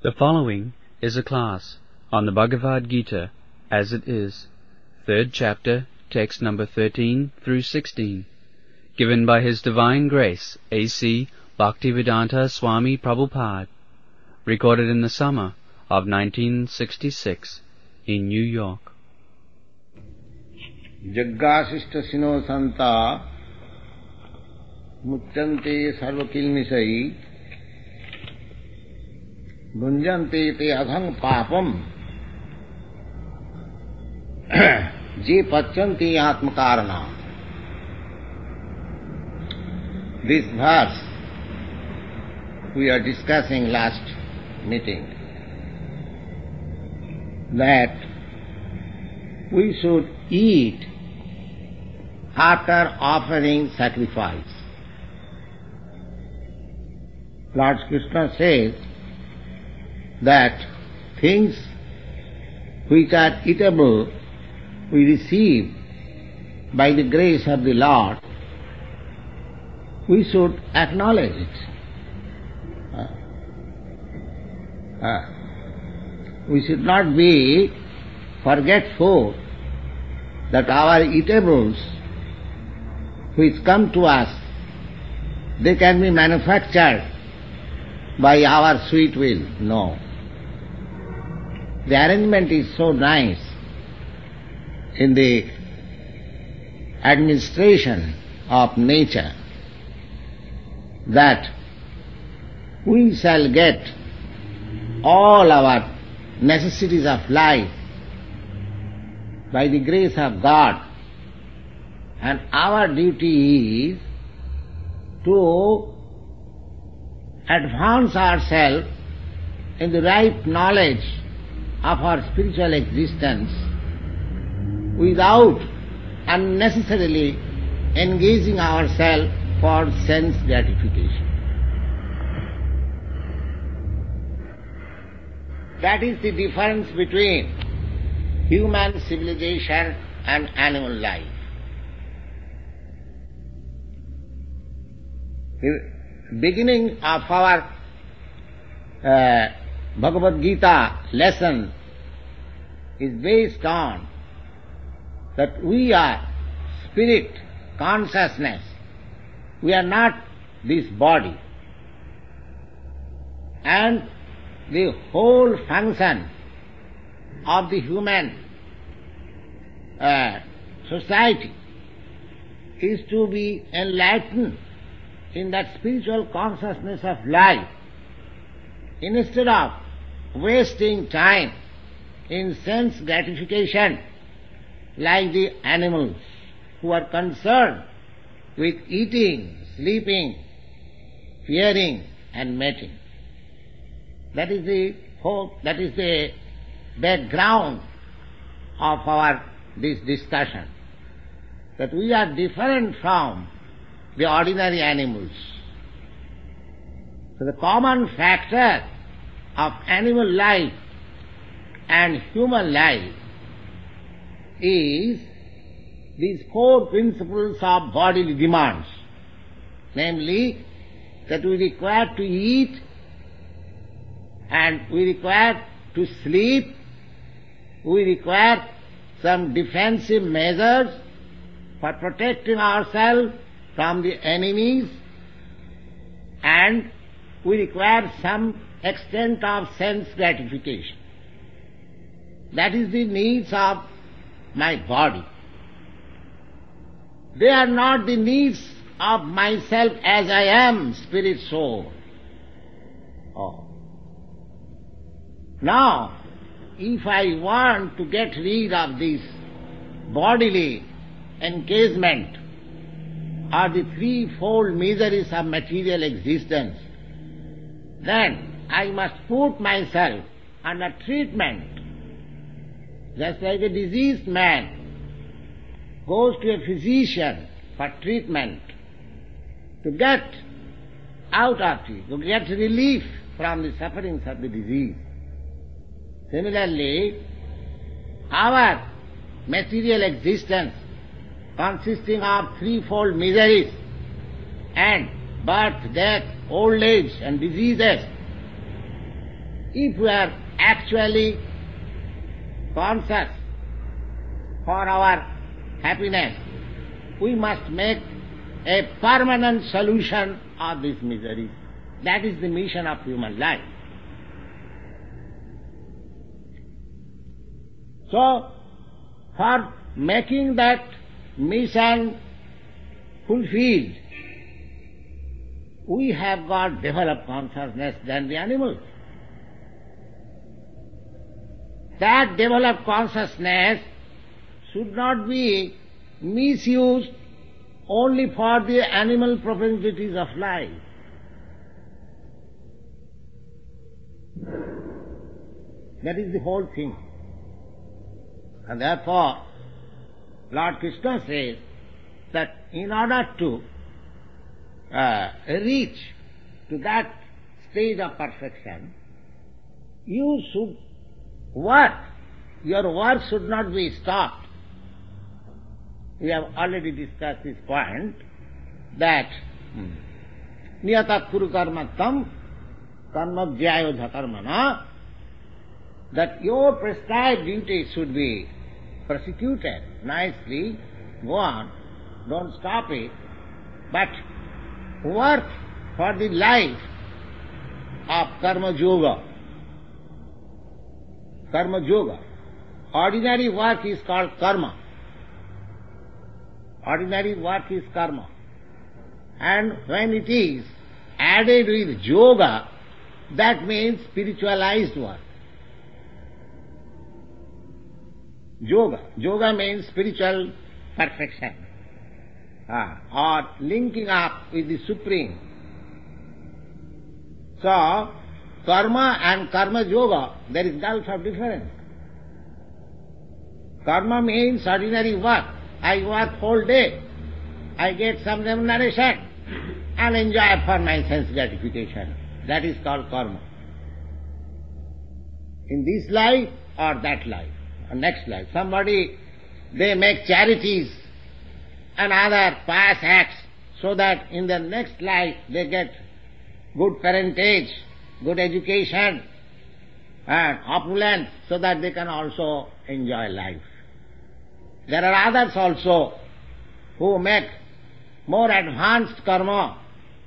The following is a class on the Bhagavad Gita as it is, 3rd chapter, text number 13 through 16, given by His Divine Grace A.C. Bhaktivedanta Swami Prabhupada, recorded in the summer of 1966 in New York. Jaggasishta sino santa muccante sarvakilnisai Gunjante te adhang papam je pachanti atmakarana. This verse we are discussing last meeting, that we should eat after offering sacrifice. Lord Krishna says that things which are eatable we receive by the grace of the Lord, we should acknowledge it. We should not be forgetful that our eatables which come to us, they can be manufactured by our sweet will. No. The arrangement is so nice in the administration of nature that we shall get all our necessities of life by the grace of God, and our duty is to advance ourselves in the right knowledge of our spiritual existence without unnecessarily engaging ourselves for sense gratification. That is the difference between human civilization and animal life. The beginning of our Bhagavad Gita lesson is based on that we are spirit, consciousness. We are not this body. And the whole function of the human society is to be enlightened in that spiritual consciousness of life, instead of wasting time in sense gratification like the animals who are concerned with eating, sleeping, fearing and mating. That is the background of this discussion, that we are different from the ordinary animals. So the common factor of animal life and human life is these four principles of bodily demands, namely that we require to eat and we require to sleep, we require some defensive measures for protecting ourselves from the enemies, and we require some extent of sense gratification. That is the needs of my body. They are not the needs of myself as I am, spirit soul. Now, if I want to get rid of this bodily encasement or the threefold miseries of material existence, then I must put myself under treatment. Just like a diseased man goes to a physician for treatment to get out of it, to get relief from the sufferings of the disease. Similarly, our material existence consisting of threefold miseries and birth, death, old age and diseases if we are actually conscious for our happiness, we must make a permanent solution of this misery. That is the mission of human life. So, for making that mission fulfilled, we have got developed consciousness than the animals. That developed consciousness should not be misused only for the animal propensities of life. That is the whole thing. And therefore, Lord Krishna says that in order to reach to that stage of perfection, you should work. Your work should not be stopped. We have already discussed this point that niyatat kuru karmattam karma jyayodha karmana, that your prescribed duty should be prosecuted nicely, go on, don't stop it, but work for the life of karma yoga. Karma yoga. Ordinary work is called karma. Ordinary work is karma. And when it is added with yoga, that means spiritualized work. Yoga. Yoga means spiritual perfection. Or linking up with the Supreme. So, karma and karma yoga, there is gulf of difference. Karma means ordinary work. I work whole day. I get some remuneration and enjoy for my sense gratification. That is called karma. In this life or that life, or next life. Somebody, they make charities and other pious acts so that in the next life they get good parentage, good education and opulence so that they can also enjoy life. There are others also who make more advanced karma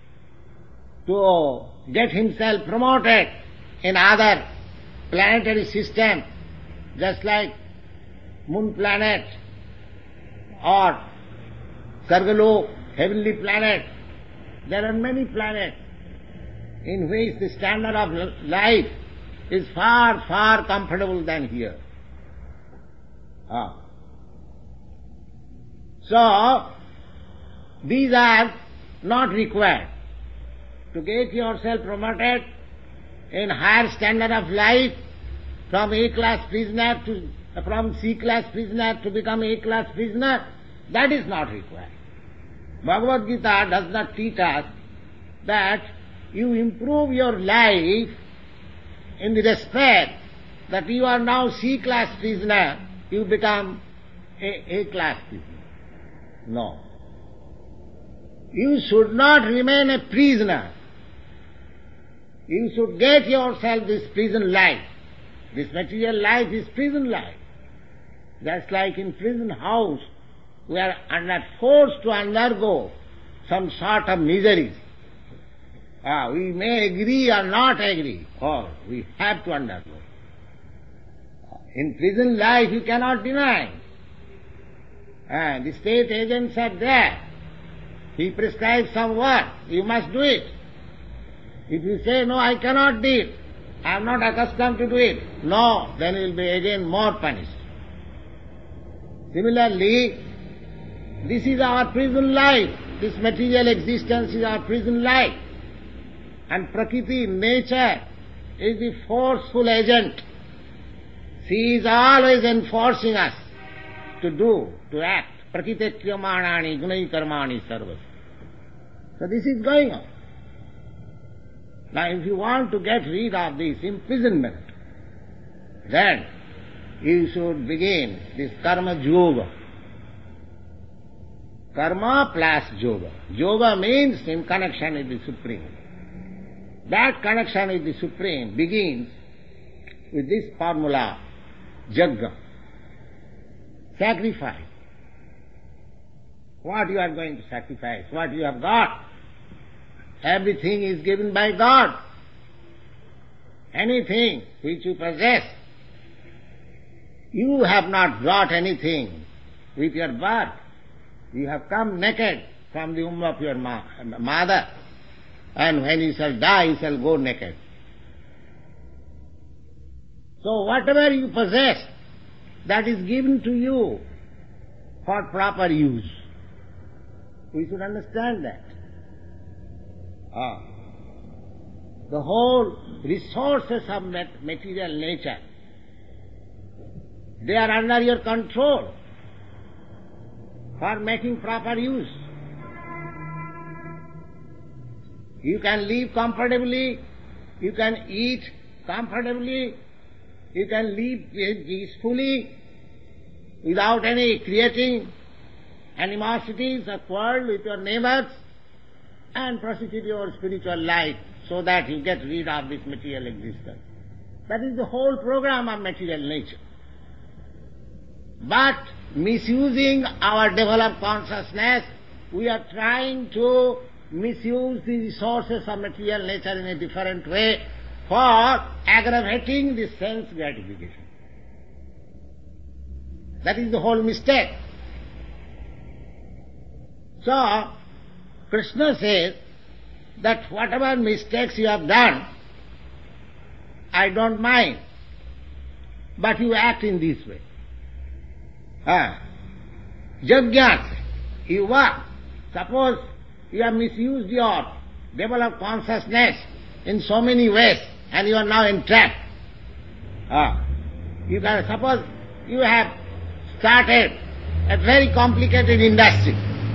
to get himself promoted in other planetary system, just like moon planet or Sargalok, heavenly planet. There are many planets in which the standard of life is far, far comfortable than here. So, these are not required. To get yourself promoted in higher standard of life, from A-class prisoner to, from C-class prisoner to become A-class prisoner, that is not required. Bhagavad Gita does not teach us that you improve your life in the respect that you are now C-class prisoner, you become A-class prisoner. No. You should not remain a prisoner. You should get yourself this prison life. This material life is prison life. Just like in prison house, we are forced to undergo some sort of miseries. We may agree or not agree, or we have to undergo. In prison life you cannot deny. The state agents are there. He prescribes some work, you must do it. If you say, no, I cannot do it, I am not accustomed to do it, no, then you will be again more punished. Similarly, this is our prison life. This material existence is our prison life. And Prakriti, nature, is the forceful agent. She is always enforcing us to do, to act. Prakriti kriyamanani gunai karmani sarvas. So this is going on. Now if you want to get rid of this imprisonment, then you should begin this karma yoga. Karma plus yoga. Yoga means in connection with the Supreme. That connection with the Supreme begins with this formula, yajna, sacrifice. What you are going to sacrifice? What you have got? Everything is given by God. Anything which you possess, you have not brought anything with your birth. You have come naked from the womb of your mother, and when you shall die, you shall go naked. So whatever you possess, that is given to you for proper use. We should understand that. The whole resources of material nature, they are under your control for making proper use. You can live comfortably, you can eat comfortably, you can live peacefully without any creating animosities or quarrel with your neighbors, and prosecute your spiritual life so that you get rid of this material existence. That is the whole program of material nature. But misusing our developed consciousness, we are trying to misuse the resources of material nature in a different way for aggravating the sense gratification. That is the whole mistake. So, Krishna says that whatever mistakes you have done, I don't mind, but you act in this way. Yajna, you work. Suppose you have misused your developed consciousness in so many ways, and you are now entrapped. You can suppose you have started a very complicated industry.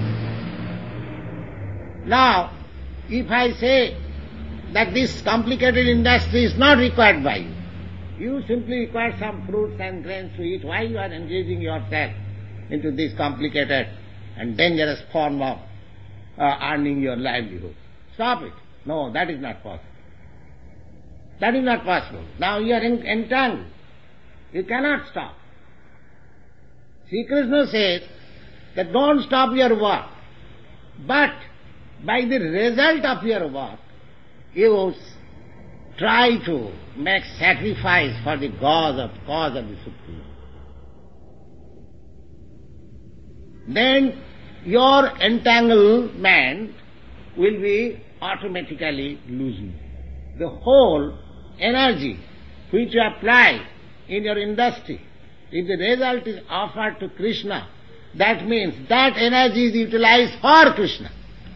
Now, if I say that this complicated industry is not required by you, you simply require some fruits and grains to eat, why you are engaging yourself into this complicated and dangerous form of earning your livelihood? Stop it. No, that is not possible. That is not possible. Now you are entangled. You cannot stop. Sri Krishna says that don't stop your work, but by the result of your work, you try to make sacrifice for the cause of the Supreme. Then your entanglement will be automatically loosened. The whole energy which you apply in your industry, if the result is offered to Krishna, that means that energy is utilized for Krishna.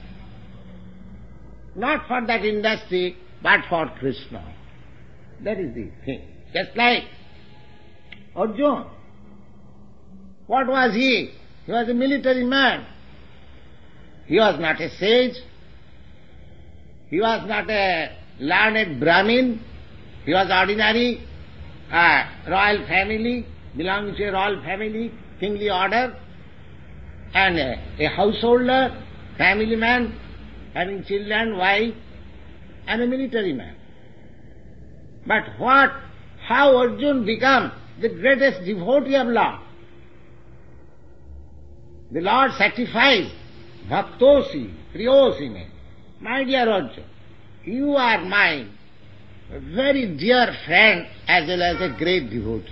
Not for that industry, but for Krishna. That is the thing. Just like Arjuna. What was he? He was a military man. He was not a sage. He was not a learned Brahmin. He was ordinary royal family, belonging to a royal family, kingly order, and a householder, family man, having children, wife, and a military man. But how Arjuna became the greatest devotee of Lord? The Lord sacrificed, bhaktosi, priyosi me. My dear Arjuna, you are my very dear friend as well as a great devotee.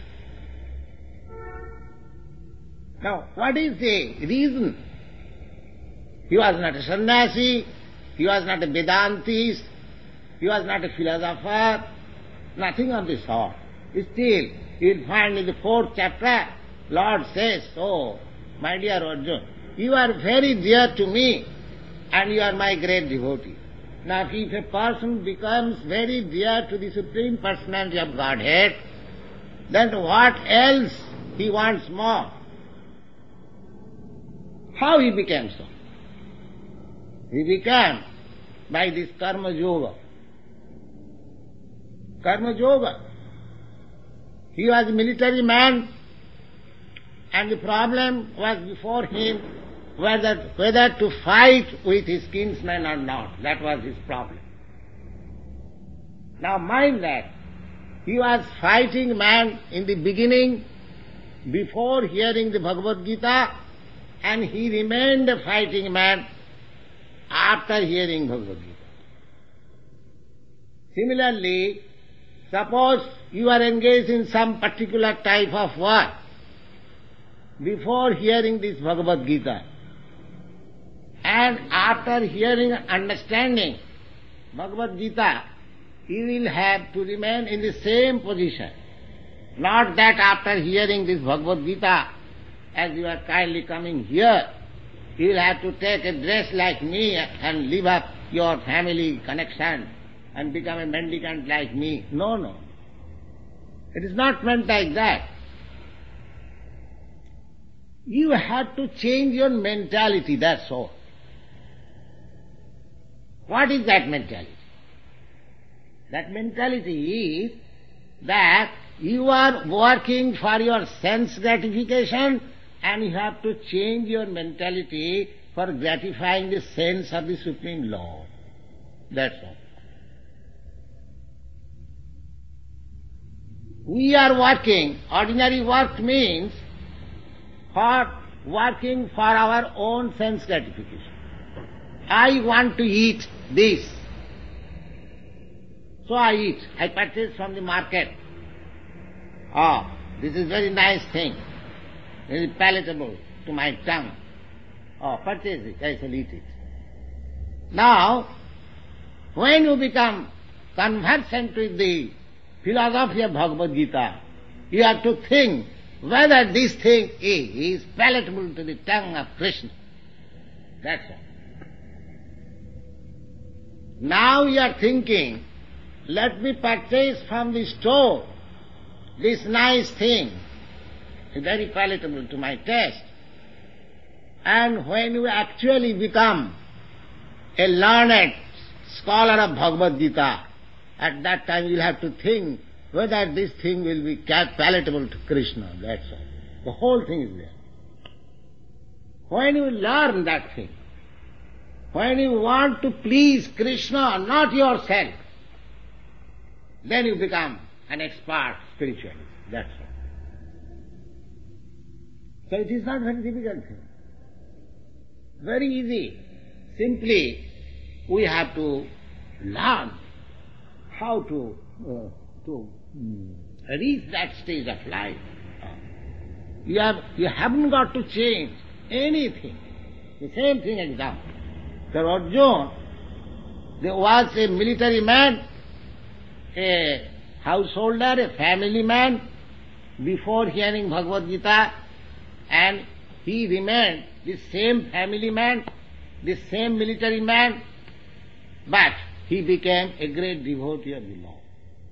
Now, what is the reason? He was not a sannyasi, he was not a Vedantist, he was not a philosopher, nothing of the sort. Still, you will find in the 4th chapter, Lord says, "Oh, my dear Arjuna, you are very dear to me and you are my great devotee." Now, if a person becomes very dear to the Supreme Personality of Godhead, then what else he wants more? How he became so? He became by this karma yoga. Karma yoga. He was a military man, and the problem was before him whether to fight with his kinsmen or not. That was his problem. Now mind that He was fighting man in the beginning, before hearing the Bhagavad Gita, and he remained a fighting man after hearing Bhagavad Gita. Similarly, suppose you are engaged in some particular type of work before hearing this Bhagavad Gita, and after hearing and understanding Bhagavad Gita, you will have to remain in the same position. Not that after hearing this Bhagavad Gita, as you are kindly coming here, you will have to take a dress like me and live up your family connection and become a mendicant like me. No, no. It is not meant like that. You have to change your mentality, that's all. What is that mentality? That mentality is that you are working for your sense gratification, and you have to change your mentality for gratifying the sense of the Supreme Lord. That's all. We are working. Ordinary work means for working for our own sense gratification. I want to eat this, so I eat. I purchase from the market. Oh, this is very nice thing. Very palatable to my tongue. Oh, purchase it, I shall eat it. Now, when you become conversant with the philosophy of Bhagavad Gita, you have to think whether this thing is palatable to the tongue of Krishna. That's all. Now you are thinking, let me purchase from the store this nice thing, very palatable to my taste. And when you actually become a learned scholar of Bhagavad Gita, at that time you will have to think whether this thing will be palatable to Krishna, that's all. The whole thing is there. When you learn that thing, when you want to please Krishna, not yourself, then you become an expert spiritualist, that's all. So it is not very difficult thing. Very easy. Simply, we have to learn how to reach that stage of life. You haven't got to change anything. The same thing example. So Arjuna, there was a military man, a householder, a family man, before hearing Bhagavad Gita, and he remained the same family man, the same military man, but he became a great devotee of the Lord.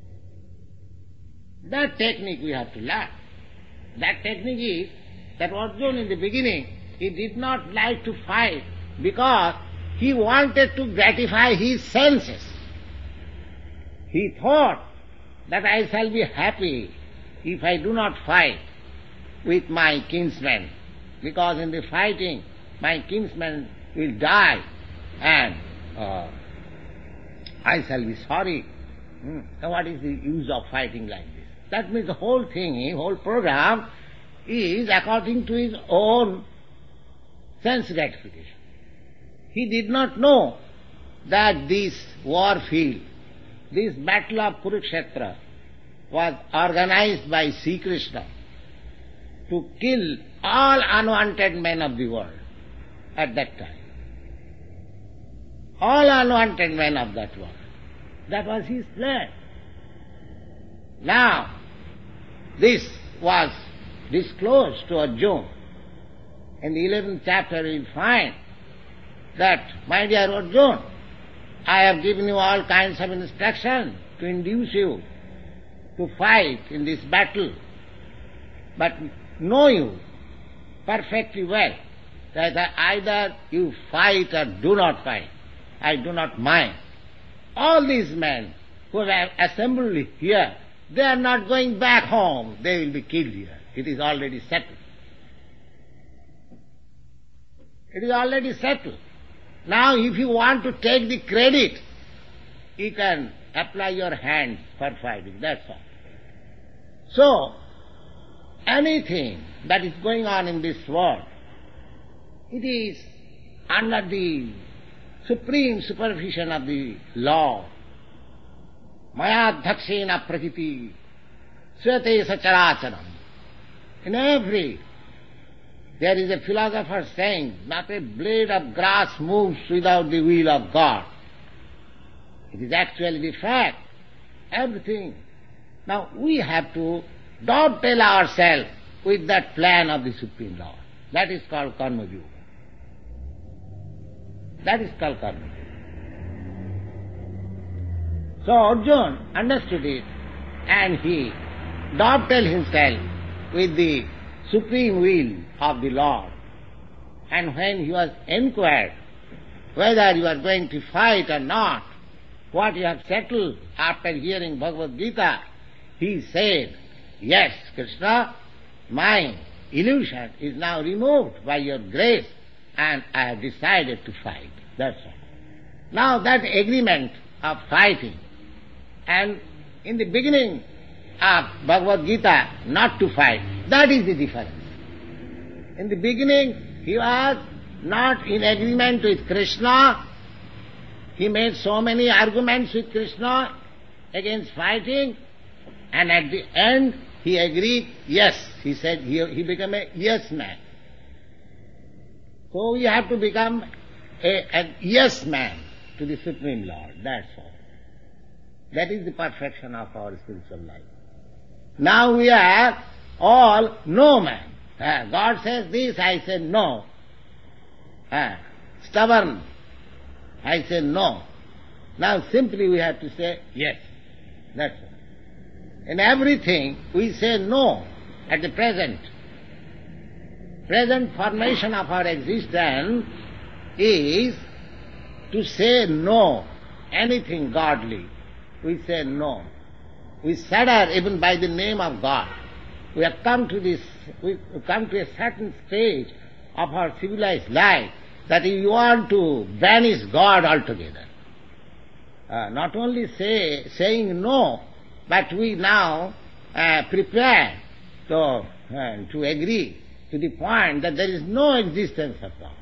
That technique we have to learn. That technique is that Arjuna in the beginning, he did not like to fight because he wanted to gratify his senses. He thought that I shall be happy if I do not fight with my kinsmen, because in the fighting my kinsmen will die and I shall be sorry. So what is the use of fighting like this? That means the whole thing, whole program is according to his own sense gratification. He did not know that this war field, this battle of Kurukshetra, was organized by Sri Krishna to kill all unwanted men of the world at that time. All unwanted men of that world. That was his plan. Now, this was disclosed to Arjuna. In the 11th chapter we will find that, my dear Arjuna, I have given you all kinds of instruction to induce you to fight in this battle. But know you perfectly well that either you fight or do not fight, I do not mind. All these men who have assembled here, they are not going back home, they will be killed here. It is already settled. It is already settled. Now if you want to take the credit, you can apply your hand for fighting, that's all. So, anything that is going on in this world, it is under the supreme supervision of the law. Mayadhakshena prakriti svate sacharacharam. In every, there is a philosopher saying, not a blade of grass moves without the will of God. It is actually the fact, everything. Now we have to dovetail ourselves with that plan of the Supreme Lord. That is called Karma Yoga. That is called Karma Yoga. So Arjuna understood it and he dovetailed himself with the supreme will of the Lord. And when he was inquired whether you are going to fight or not, what you have settled after hearing Bhagavad Gita, he said, yes, Krishna, my illusion is now removed by your grace and I have decided to fight. That's all. Now that agreement of fighting, and in the beginning of Bhagavad Gita not to fight, that is the difference. In the beginning he was not in agreement with Krishna. He made so many arguments with Krishna against fighting, and at the end he agreed, yes, he said, he became a yes man. So we have to become a yes man to the Supreme Lord, that's all. That is the perfection of our spiritual life. Now we are all no man. God says this, I say no. Stubborn, I say no. Now simply we have to say yes. That's all. In everything we say no at the present. Present formation of our existence is to say no, anything godly. We say no. We shudder even by the name of God. We have come to a certain stage of our civilized life that you want to banish God altogether. Not only saying no, but we now prepare to agree to the point that there is no existence of God.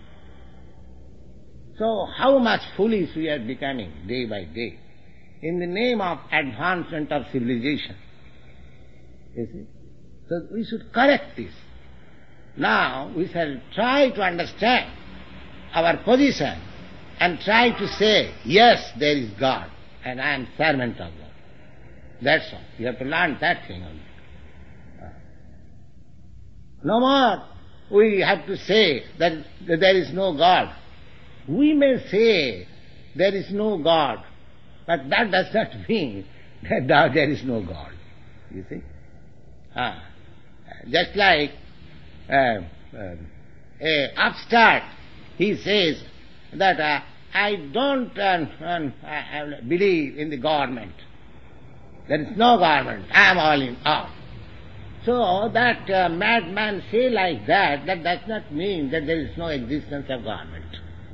So how much foolish we are becoming day by day in the name of advancement of civilization. You see? So we should correct this. Now we shall try to understand our position and try to say, yes, there is God and I am servant of God. That's all. You have to learn that thing only. No more we have to say that there is no God. We may say there is no God, but that does not mean that there is no God. You see? Just like a upstart, he says that I don't believe in the government. There is no government. I am all in all. So that madman say like that does not mean that there is no existence of government.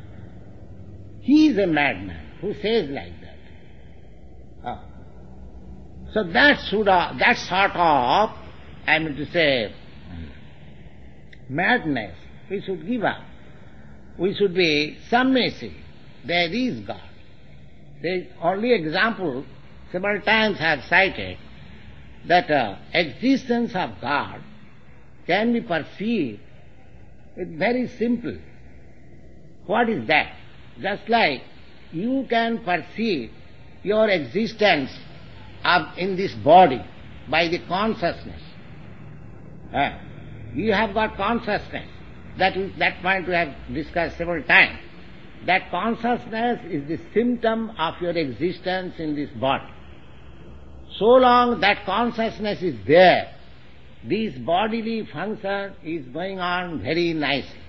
He is a madman who says like that. So that sort of, I mean to say, madness, we should give up. We should be submissive. There is God. There is only example, several times I have cited, that existence of God can be perceived with very simple. What is that? Just like you can perceive your existence in this body by the consciousness. You have got consciousness. That point we have discussed several times. That consciousness is the symptom of your existence in this body. So long that consciousness is there, this bodily function is going on very nicely.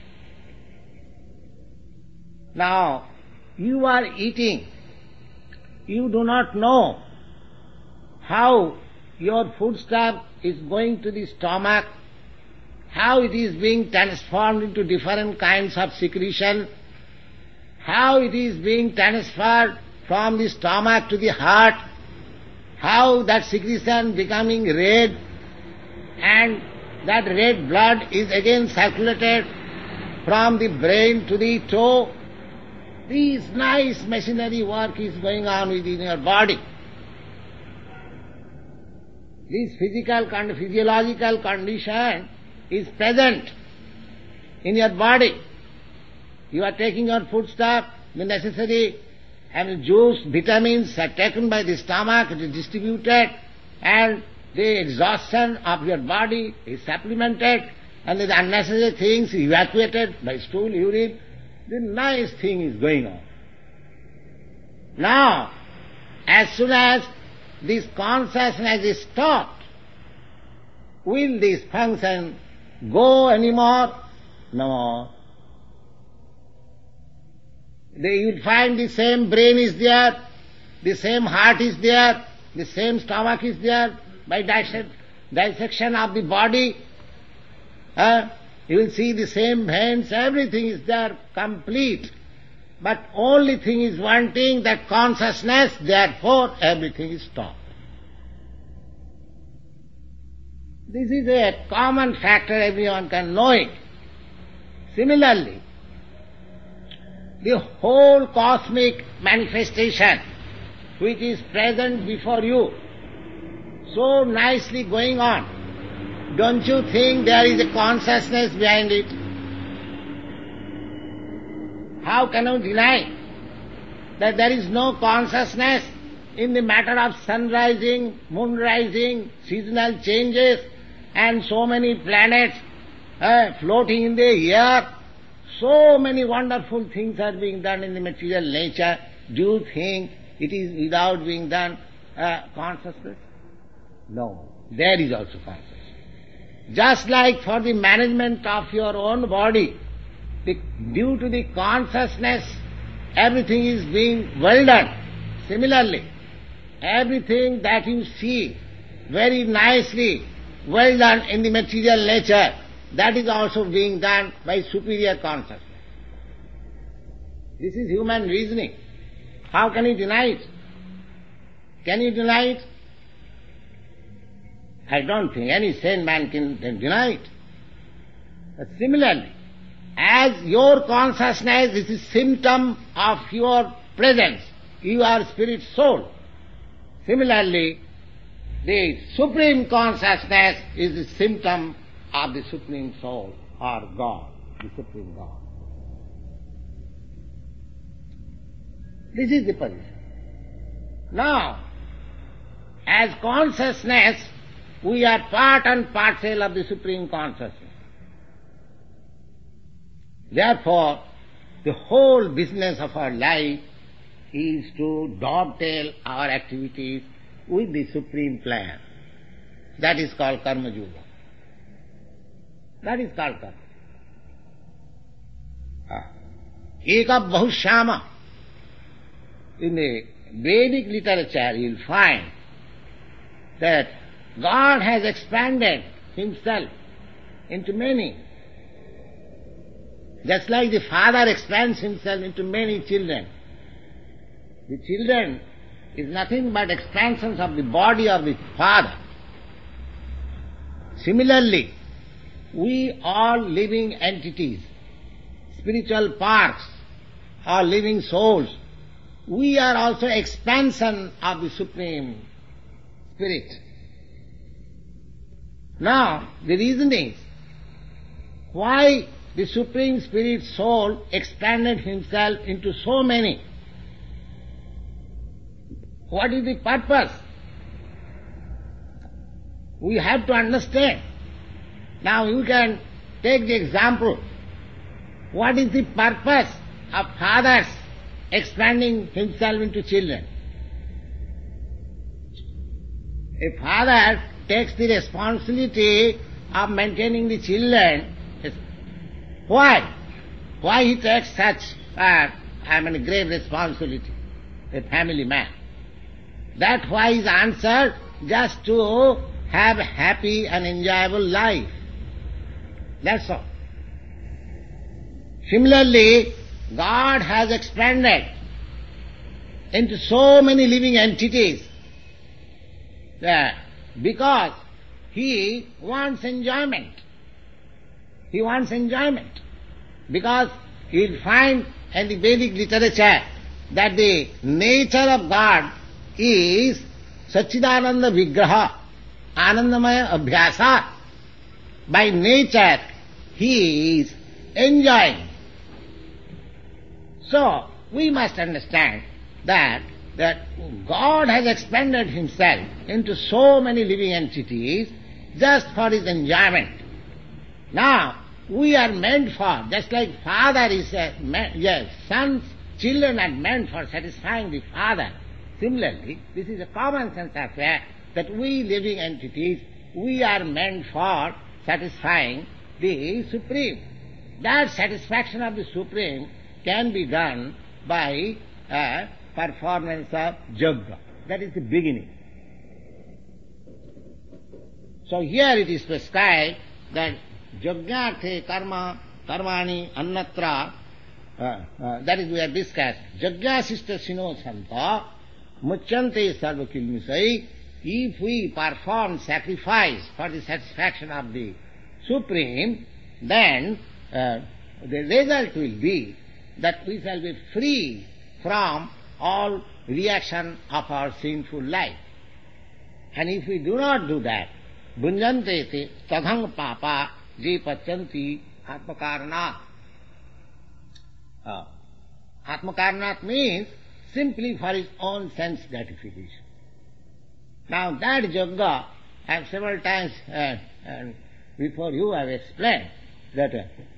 Now, you are eating. You do not know how your foodstuff is going to the stomach, how it is being transformed into different kinds of secretion, how it is being transferred from the stomach to the heart, how that secretion becoming red, and that red blood is again circulated from the brain to the toe. This nice machinery work is going on within your body. This physiological condition is present in your body. You are taking your foodstuff, the necessary juice, vitamins are taken by the stomach, it is distributed, and the exhaustion of your body is supplemented, and the unnecessary things evacuated by stool, urine. The nice thing is going on. Now, as soon as this consciousness is stopped, will this function go anymore? No. You will find the same brain is there, the same heart is there, the same stomach is there. By dissection of the body, you will see the same veins, everything is there, complete. But only thing is wanting that consciousness, therefore everything is stopped. This is a common factor, everyone can know it. Similarly, the whole cosmic manifestation which is present before you, so nicely going on, don't you think there is a consciousness behind it? How can you deny that there is no consciousness in the matter of sun rising, moon rising, seasonal changes, and so many planets floating in the air? So many wonderful things are being done in the material nature. Do you think it is without being done consciousness? No, there is also consciousness. Just like for the management of your own body, due to the consciousness, everything is being well done. Similarly, everything that you see very nicely well done in the material nature, that is also being done by superior consciousness. This is human reasoning. How can you deny it? Can you deny it? I don't think any sane man can deny it. But similarly, as your consciousness is a symptom of your presence, you are spirit soul. Similarly, the supreme consciousness is the symptom of the supreme soul, or God, the supreme God. This is the position. Now, as consciousness, we are part and parcel of the supreme consciousness. Therefore, the whole business of our life is to dovetail our activities with the supreme plan. That is called karma yoga. That is called karma. Eka bahushyama. In the Vedic literature you will find that God has expanded Himself into many. Just like the father expands himself into many children. The children is nothing but expansions of the body of the father. Similarly, we all living entities, spiritual parts, or living souls, we are also expansion of the Supreme Spirit. Now, the reason is, why the Supreme Spirit soul expanded himself into so many? What is the purpose? We have to understand. Now you can take the example. What is the purpose of fathers expanding himself into children? A father takes the responsibility of maintaining the children. Why? Why he takes such grave responsibility? A family man. That why is answered just to have a happy and enjoyable life. That's all. Similarly, God has expanded into so many living entities Because he wants enjoyment. He wants enjoyment. Because you will find in the Vedic literature that the nature of God is Satchidananda Vigraha, Anandamaya Abhyasa. By nature, he is enjoying. So, we must understand that God has expanded himself into so many living entities just for his enjoyment. Now, we are meant for, just like father is sons, children are meant for satisfying the father. Similarly, this is a common sense affair that we living entities, we are meant for satisfying the Supreme. That satisfaction of the Supreme can be done by performance of Yajna. That is the beginning. So here it is prescribed that Yajnarthe karma, karmani, annatra, that is we have discussed. Yajnasista sino santa, muchyante sarva kilmisai. If we perform sacrifice for the satisfaction of the Supreme, then the result will be that we shall be free from all reaction of our sinful life. And if we do not do that, bunjante te tadhang papa je pachanti atmakaranat. Atmakaranat means simply for his own sense gratification. Now that Yajna, I have several times before you I have explained that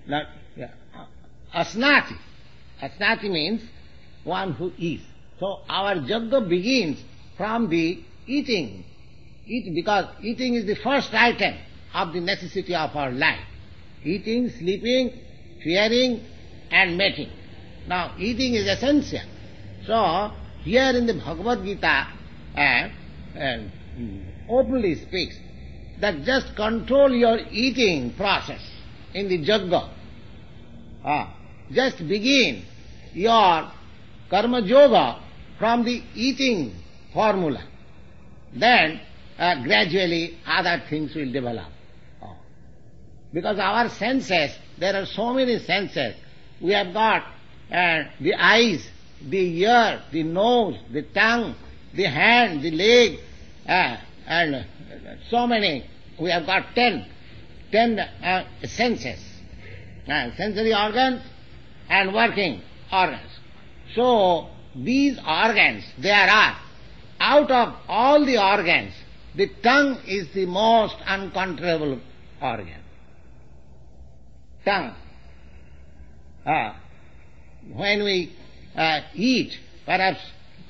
asnati. Asnati means one who eats. So our Yajna begins from the eating. Because eating is the first item of the necessity of our life. Eating, sleeping, fearing and mating. Now eating is essential. So here in the Bhagavad Gita openly speaks that just control your eating process in the Yajna. Just begin your karma yoga from the eating formula. Then gradually other things will develop. Because our senses, there are so many senses. We have got the eyes, the ear, the nose, the tongue, the hand, the leg, and so many. We have got 10 senses, sensory organs and working organs. So these organs, there are, out of all the organs, the tongue is the most uncontrollable organ. Tongue. When we eat, perhaps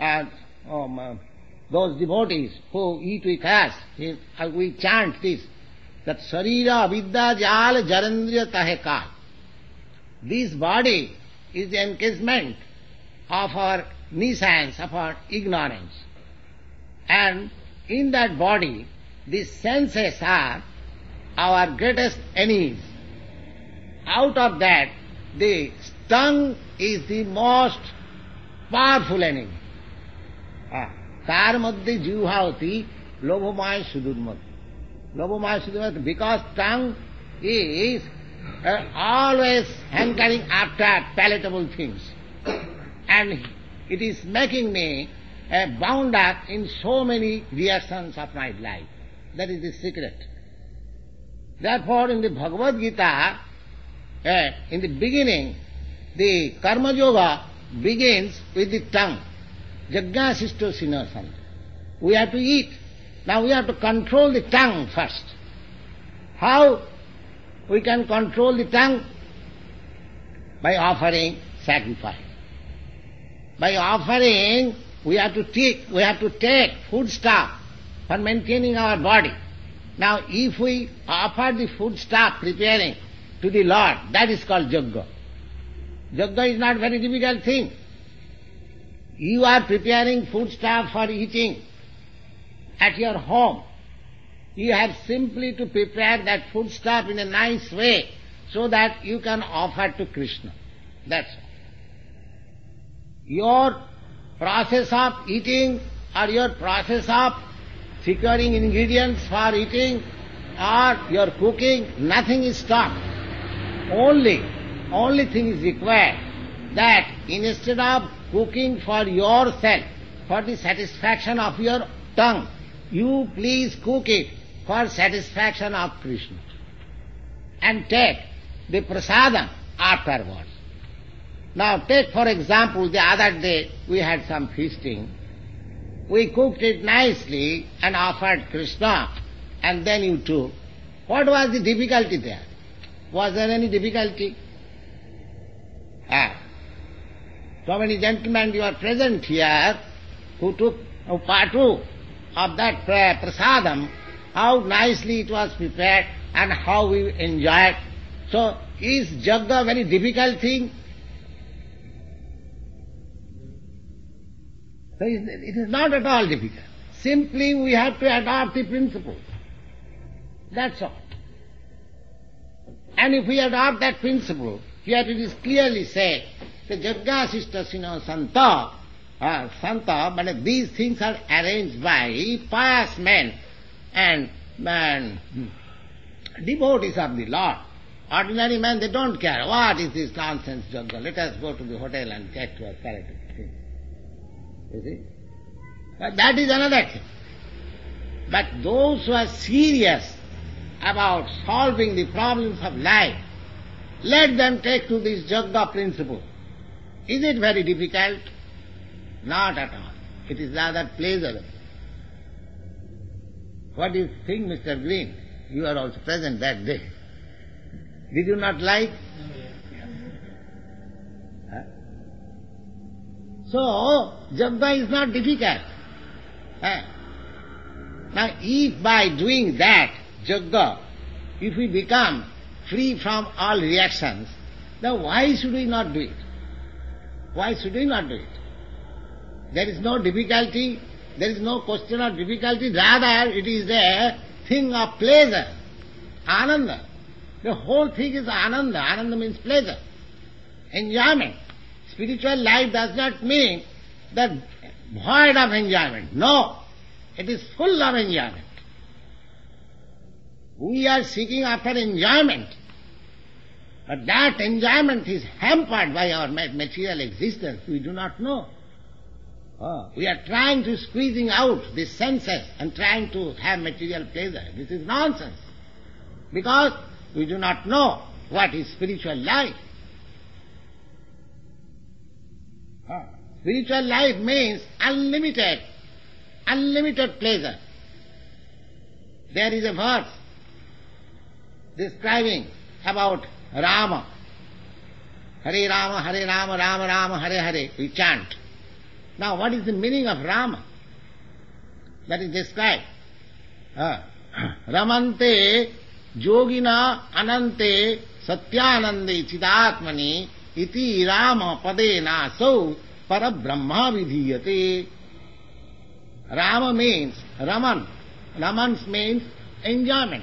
those devotees who eat with us, we chant this, that Sarira Avidya Jal Jarandriya Tahe Kal. This body is the encasement of our nescience, of our ignorance. And in that body, the senses are our greatest enemies. Out of that, the tongue is the most powerful enemy. Tar madhye jivhavati lobhamaya sudurmati. Lobhamaya sudurmati, because tongue is always hankering after palatable things. And it is making me bound up in so many reactions of my life. That is the secret. Therefore, in the Bhagavad Gita, in the beginning, the Karma Yoga begins with the tongue. Yajnasisto sinasanta. We have to eat. Now we have to control the tongue first. How we can control the tongue? By offering sacrifice. By offering, we have to take food stuff for maintaining our body. Now if we offer the food stuff preparing to the Lord, that is called Yajna. Yajna is not a very difficult thing. You are preparing food stuff for eating at your home. You have simply to prepare that food stuff in a nice way so that you can offer to Krishna. That's all. Your process of eating or your process of securing ingredients for eating or your cooking, nothing is stopped. Only thing is required that instead of cooking for yourself, for the satisfaction of your tongue, you please cook it for satisfaction of Krishna. And take the prasadam afterwards. Now take for example, the other day we had some feasting. We cooked it nicely and offered Krishna, and then you took. What was the difficulty there? Was there any difficulty? So many gentlemen you are present here who partook of that prasadam, how nicely it was prepared and how we enjoyed. So is Jagga a very difficult thing? So it is not at all difficult. Simply we have to adopt the principle. That's all. And if we adopt that principle, here it is clearly said, the Jagga Sistasino Santa, but these things are arranged by pious men and devotees of the Lord. Ordinary men, they don't care. What is this nonsense Jagga? Let us go to the hotel and get to a charity thing. You see? But that is another thing. But those who are serious about solving the problems of life, let them take to this Jagga principle. Is it very difficult? Not at all. It is rather pleasurable. What do you think, Mr. Green? You are also present that day. Did you not like? So, Jagga is not difficult. Now, if by doing that, Jagga, if we become free from all reactions, then why should we not do it? Why should we not do it? There is no difficulty, there is no question of difficulty, rather it is a thing of pleasure, ananda. The whole thing is ananda. Ananda means pleasure, enjoyment. Spiritual life does not mean that void of enjoyment. No, it is full of enjoyment. We are seeking after enjoyment, but that enjoyment is hampered by our material existence. We do not know. We are trying to squeezing out the senses and trying to have material pleasure. This is nonsense, because we do not know what is spiritual life. Spiritual life means unlimited pleasure. There is a verse describing about Rama. Hare Rama, Hare Rama, Rama Rama, Hare Hare. We chant. Now what is the meaning of Rama? That is described. Ramante Yogina Anante Satyanande Chidatmani Iti Rama Padena So Parabrahma Vidhiyate. Rama means Raman. Raman means enjoyment.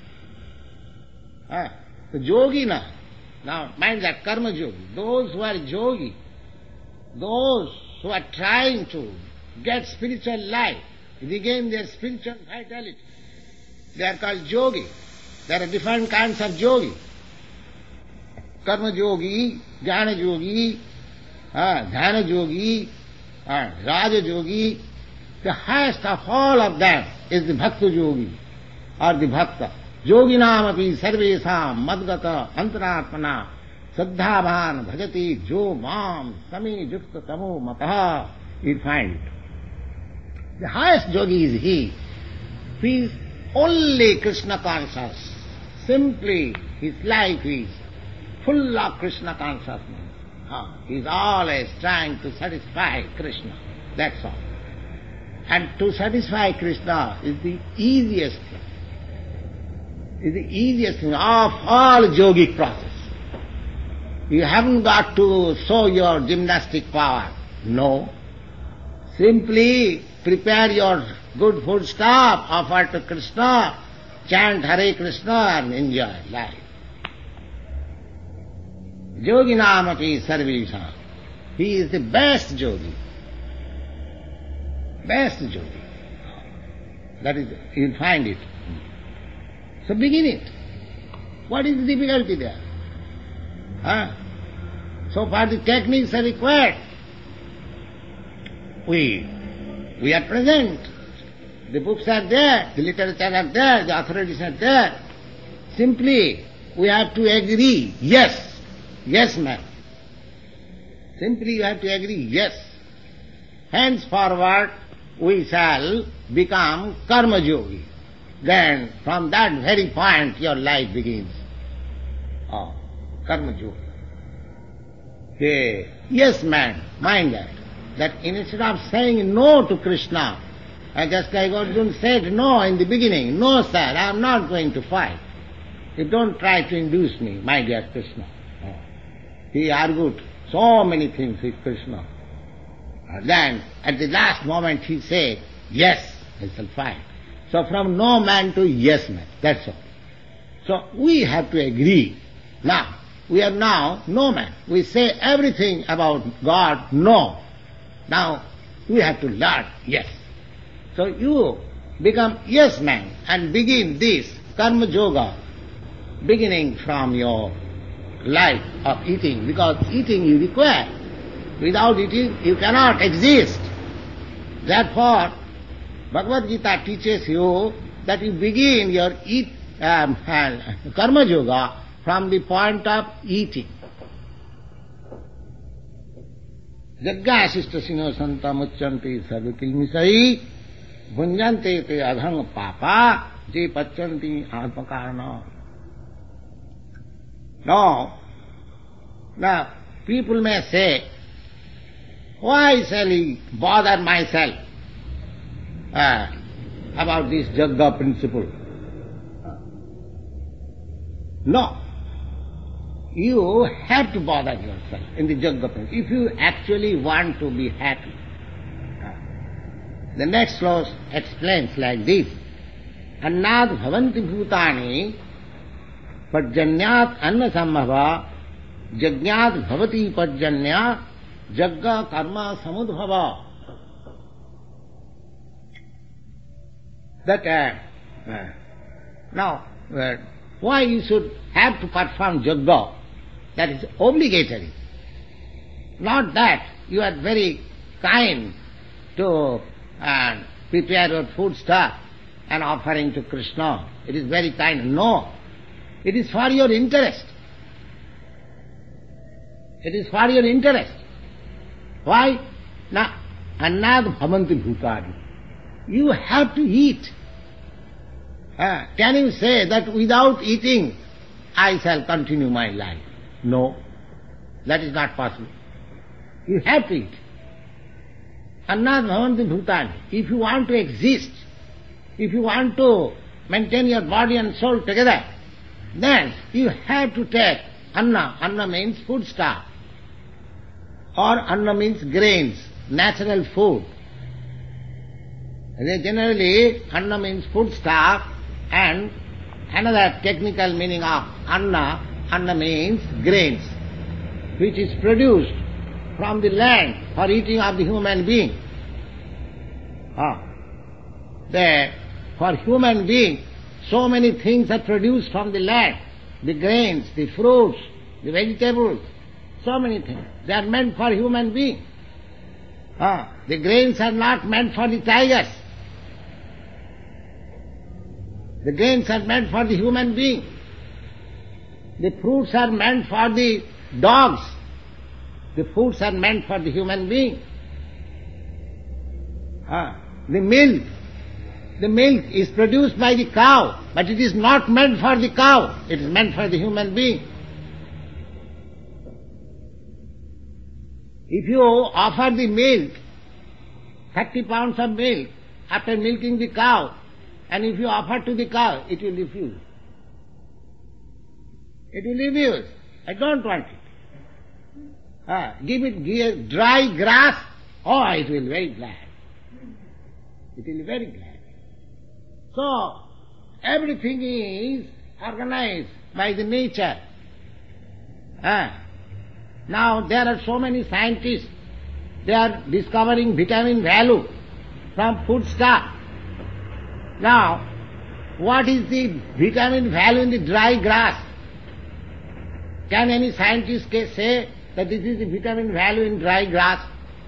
The Yogina. Now mind that, karma yogi. Those who are yogi, those who are trying to get spiritual life, regain their spiritual vitality, they are called yogi. There are different kinds of yogi. Karma yogi, jnana yogi, dhyana yogi, raja yogi. The highest of all of them is the bhakta yogi, or the bhakta. Yoginam api sarvesam madgata antaratmana saddhavan bhajati jo mam sami yukta tamo mataha. You find the highest yogi is he who is only Krishna conscious. Simply his life is full of Krishna consciousness. He is always trying to satisfy Krishna. That's all. And to satisfy Krishna is the easiest thing. Is the easiest thing of all yogic process. You haven't got to show your gymnastic power. No. Simply prepare your good food stuff, offer to Krishna, chant Hare Krishna and enjoy life. Yoginam api sarvesam. He is the best yogi. Best yogi. That is, you'll find it. So begin it. What is the difficulty there? So far the techniques are required. We are present. The books are there, the literature are there, the authorities are there. Simply we have to agree, yes, yes ma'am. Simply you have to agree, yes. Henceforward we shall become karma yogi. Then from that very point your life begins. Karma yogi. Yes man, mind that instead of saying no to Krishna, just like Arjuna said no in the beginning, no sir, I am not going to fight. You don't try to induce me, my dear Krishna. He argued so many things with Krishna. Then at the last moment he said, yes, I shall fight. So from no man to yes man, that's all. So we have to agree. Now, we are now no man. We say everything about God, no. Now, we have to learn yes. So you become yes man and begin this karma yoga, beginning from your life of eating, because eating you require. Without eating you cannot exist. Therefore, Bhagavad Gita teaches you that you begin your karma yoga from the point of eating. Jagga asista sino santa muchanti sarvakilmisai bhunjante te adhang papa je pachanti atmakarana. Now, people may say, why shall I bother myself about this Jagga principle? No. You have to bother yourself in the Jagga principle if you actually want to be happy. The next clause explains like this. Annad bhavanti bhutani pajjanyat anna sambhava jajñat bhavati pajjanya jagga karma samudbhava. That now why you should have to perform jagga? That is obligatory. Not that you are very kind to prepare your food stuff and offering to Krishna. It is very kind. No. It is for your interest. It is for your interest. Why? Na annad bhavanti bhutani. You have to eat. Can you say that without eating I shall continue my life? No. That is not possible. You have to eat. Annad bhavanti bhutani. If you want to exist, if you want to maintain your body and soul together, then you have to take anna. Anna means food stuff. Or anna means grains, natural food. Generally, anna means food stuff, and another technical meaning of anna means grains, which is produced from the land for eating of the human being. For human being, so many things are produced from the land. The grains, the fruits, the vegetables, so many things. They are meant for human being. The grains are not meant for the tigers. The grains are meant for the human being. The fruits are meant for the dogs. The foods are meant for the human being. The milk is produced by the cow, but it is not meant for the cow. It is meant for the human being. If you offer the milk, 30 pounds of milk, after milking the cow, and if you offer to the cow, it will refuse. It will refuse. I don't want it. Give it dry grass, it will be very glad. It will be very glad. So, everything is organized by the nature. Now there are so many scientists, they are discovering vitamin value from food stuff. Now, what is the vitamin value in the dry grass? Can any scientist say that this is the vitamin value in dry grass?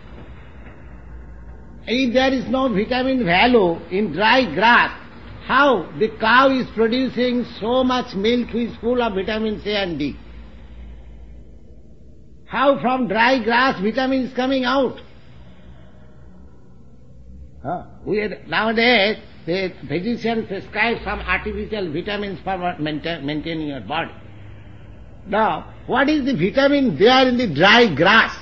If there is no vitamin value in dry grass, how the cow is producing so much milk which is full of vitamins A and D? How from dry grass vitamin is coming out? Nowadays, the physicians prescribe some artificial vitamins for maintaining your body. Now, what is the vitamin there in the dry grass?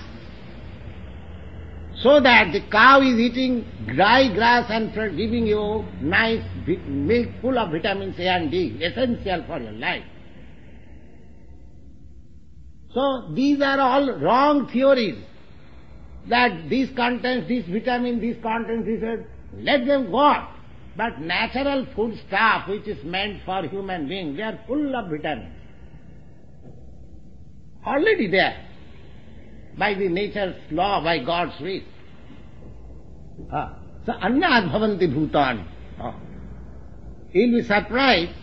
So that the cow is eating dry grass and giving you nice milk full of vitamins A and D, essential for your life. So these are all wrong theories, that this contains this vitamin, this contains this, let them go on. But natural food stuff which is meant for human beings, they are full of vitamins. Already there, by the nature's law, by God's will. So annad bhavanti bhutani. You'll be surprised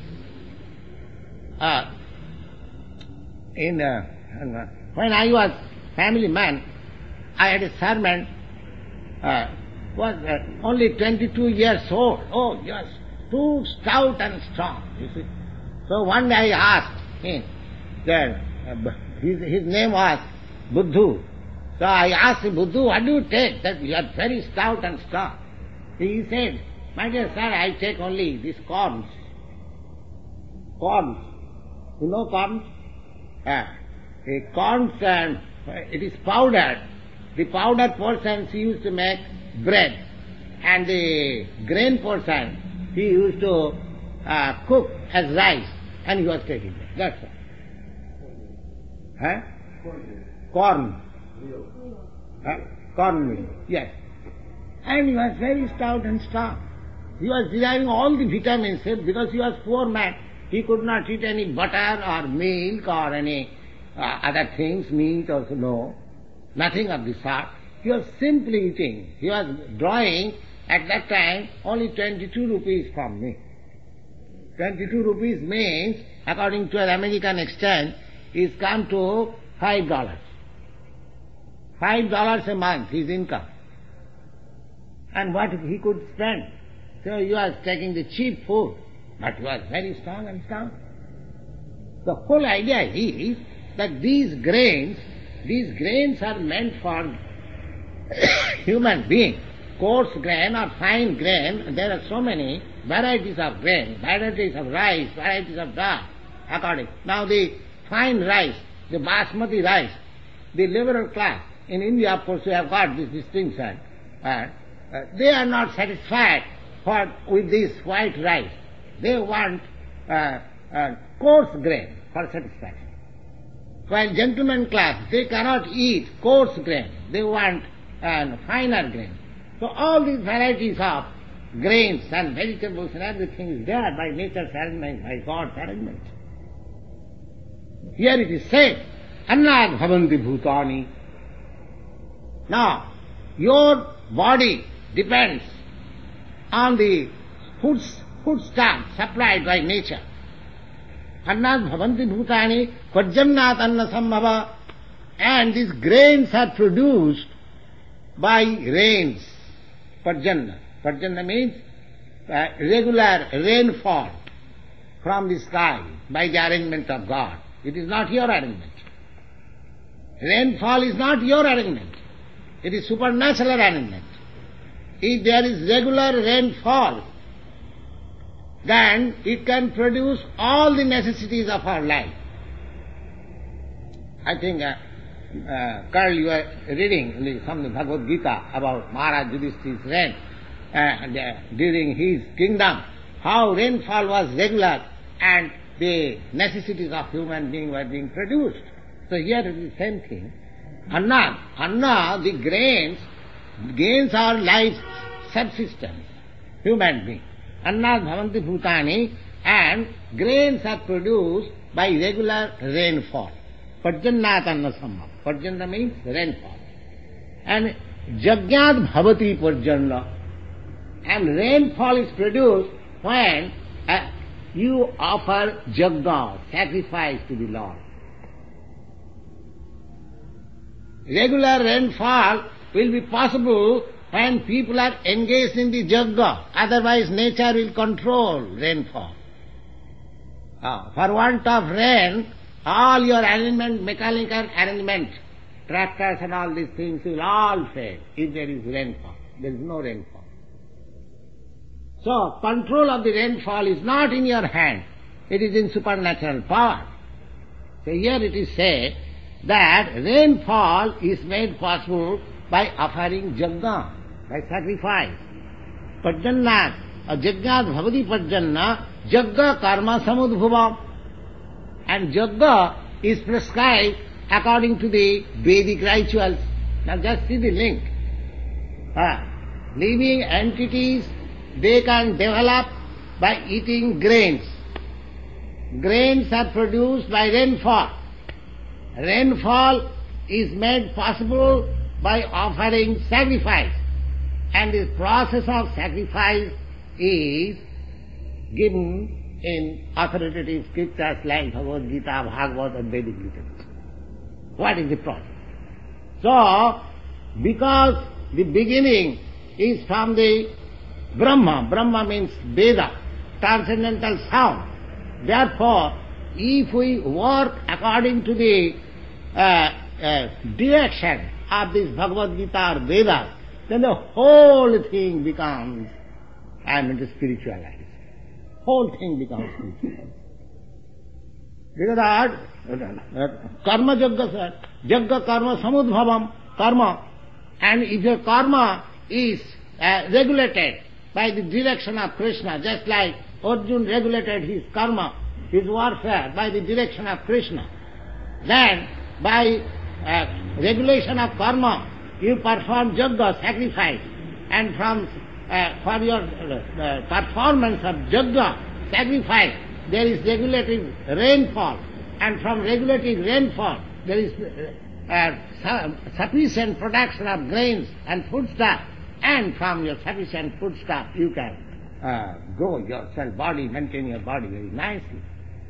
when I was family man, I had a servant, was only 22 years old. Oh, yes, too stout and strong, you see. So one day I asked him, his name was Buddhu. So I asked him, Buddhu, what do you take that you are very stout and strong? He said, my dear sir, I take only these corns. Corns. You know corns? Corns, it is powdered. The powdered portion he used to make bread, and the grain portion he used to cook as rice, and he was taking it. That's all. Corn. Cornmeal, yes. And he was very stout and strong. He was deriving all the vitamins because he was poor man. He could not eat any butter or milk or any other things, meat also, no. Nothing of the sort. He was simply eating. He was drawing at that time only 22 rupees from me. 22 rupees means, according to an American exchange, is come to $5. $5 a month, his income. And what he could spend. So he was taking the cheap food, but he was very strong and sound. The whole idea is that these grains are meant for human being. Coarse grain or fine grain, there are so many varieties of grain, varieties of rice, varieties of dal, according. Now the fine rice, the basmati rice, the liberal class, in India of course we have got this distinction, they are not satisfied with this white rice. They want coarse grain for satisfaction. While gentleman class, they cannot eat coarse grain. They want finer grain. So all these varieties of grains and vegetables and everything is there by nature's arrangement, by God's arrangement. Here it is said, annad bhavanti bhutani. Now, your body depends on the food stuff supplied by nature. Annad bhavanti bhutani parjannat anna sambhava, and these grains are produced by rains. Parjanna. Parjanna means regular rainfall from the sky by the arrangement of God. It is not your arrangement. Rainfall is not your arrangement. It is supernatural arrangement. If there is regular rainfall, then it can produce all the necessities of our life. I think, Carl, you are reading from the Bhagavad Gita about Maharaj Yudhishthira's reign during his kingdom, how rainfall was regular and the necessities of human being were being produced. So here it is the same thing. Anna, the grains are life subsistence, human being. Anna bhavanti bhutani, and grains are produced by regular rainfall. Parjannat anna sambhava. Parjanna means rainfall. And jajñat bhavati parjanna. And rainfall is produced when you offer yajna, sacrifice to the Lord. Regular rainfall will be possible when people are engaged in the yajna, otherwise nature will control rainfall. For want of rain, all your arrangement, mechanical arrangement, tractors and all these things will all fail if there is rainfall. There is no rainfall. So, control of the rainfall is not in your hand. It is in supernatural power. So here it is said that rainfall is made possible by offering yajna, by sacrifice. Pajjanna, yajnat bhavati pajjanna, yajna karma samudbhuvam. And yajna is prescribed according to the Vedic rituals. Now just see the link. Living entities, they can develop by eating grains. Grains are produced by rainfall. Rainfall is made possible by offering sacrifice. And this process of sacrifice is given in authoritative scriptures like Bhagavad Gita, Bhagavad and Vedic literature. What is the process? So, because the beginning is from the Brahma. Brahma means Veda, transcendental sound. Therefore, if we work according to the direction of this Bhagavad Gita or Vedas, then the whole thing becomes, spiritualized. Whole thing becomes spiritualized. Because that karma yajna, sir, yajna karma samudbhavam, karma. And if your karma is regulated by the direction of Krishna, just like Arjuna regulated his karma, his warfare by the direction of Krishna, then by regulation of karma, you perform yajna, sacrifice, and from for your performance of yajna, sacrifice, there is regulating rainfall, and from regulating rainfall, there is sufficient production of grains and foodstuff, and from your sufficient foodstuff you can grow yourself, body, maintain your body very nicely.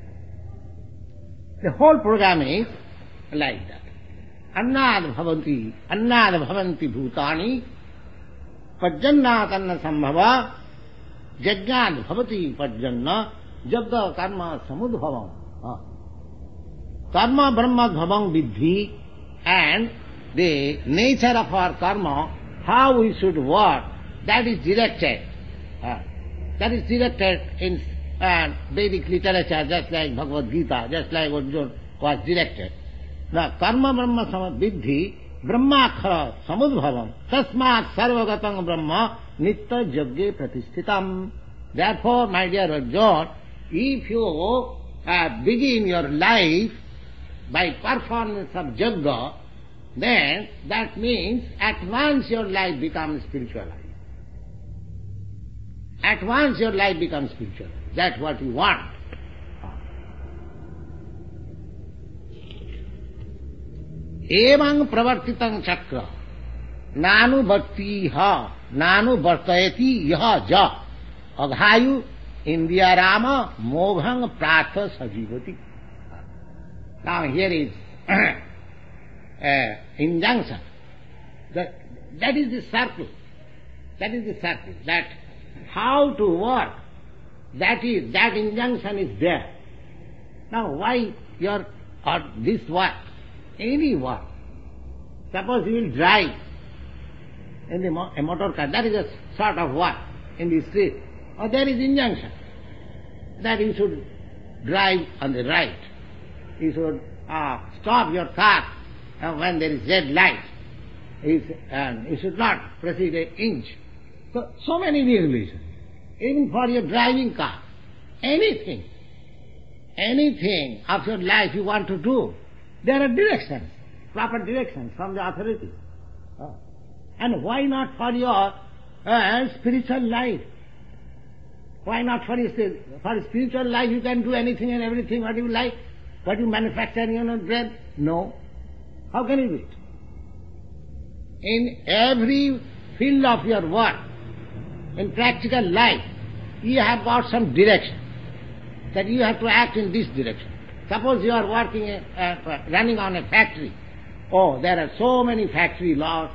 The whole program is like that. Annad bhavanti bhutani, pajjannat anna sambhava, yajnad bhavati pajjanna, jabda karma samudbhavam. Karma brahma bhavam vidhi, and the nature of our karma, how we should work, that is directed. That is directed in Vedic literature, just like Bhagavad Gita, just like Arjuna was directed. Now, karma brahma samudvidhi, brahmakhara samudbhavam, tasmat sarvagatam brahma nitta yajne pratishthitam. Therefore, my dear Arjuna, if you begin your life by performance of yajna, then that means at once your life becomes spiritualized. At once your life becomes spiritual. That's what you want. Evang pravartitam chakra, nanu bhakti ha, nanu vartayati yaha ja, aghayu indiyarama moghang pratha sajivati. Now here is injunction. That is the circle. That is the circle. That how to work, that injunction is there. Now why this work, any work, suppose you will drive in a motor car, that is a sort of work in the street, or there is injunction that you should drive on the right, you should stop your car when there is red light, you should not proceed an inch. So many regulations, even for your driving car, anything of your life you want to do, there are directions, proper directions from the authority. And why not for your spiritual life? Why not for spiritual life you can do anything and everything what you like, what you manufacture in your brain? No. How can you do it? In every field of your work, in practical life, you have got some direction, that you have to act in this direction. Suppose you are working, running on a factory. Oh, there are so many factory laws.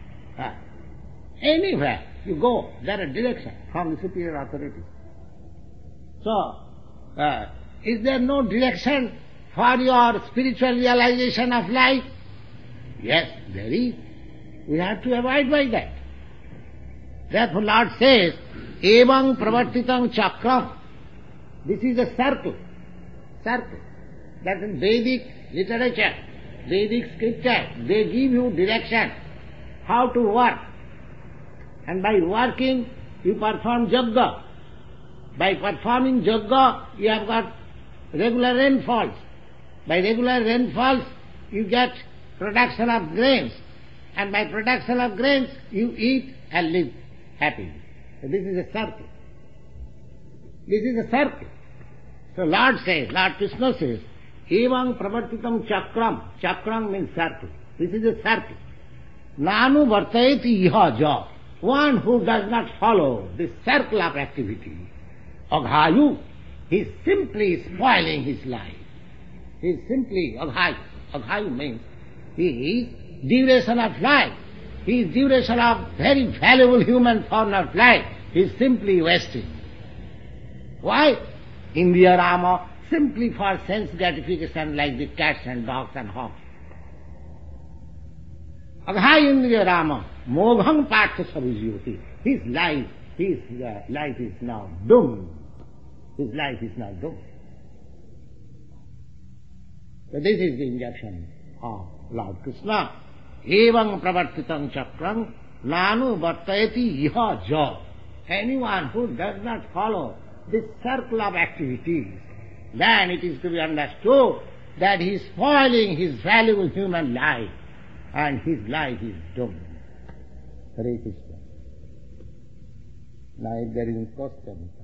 Anywhere you go, there are directions from the superior authority. So, is there no direction for your spiritual realization of life? Yes, there is. We have to abide by that. Therefore Lord says, Evam pravartitam chakram. This is a circle. Circle. That is Vedic literature, Vedic scripture. They give you direction how to work. And by working, you perform yajna. By performing yajna, you have got regular rainfalls. By regular rainfalls, you get production of grains. And by production of grains, you eat and live happily. So this is a circle. This is a circle. So Lord Krishna says, Evam pravartitam chakram. Chakram means circle. This is a circle. Nanu vartayati iha ja. One who does not follow this circle of activity, aghayu, he is simply spoiling his life. He is simply aghayu. Aghayu means he is duration of life. He is duration of very valuable human form of life. He is simply wasting. Why? Indriya Rama, simply for sense gratification like the cats and dogs and hogs. Aghayu Indriya Rama, mogham partha sabujyoti. His life is now doomed. His life is now doomed. So this is the injunction of Lord Krishna. Evam pravartitam chakram nanu vartayati iha ja. Anyone who does not follow this circle of activities, then it is to be understood that he is spoiling his valuable human life, and his life is doomed. Hare Krishna. Now if there is a question.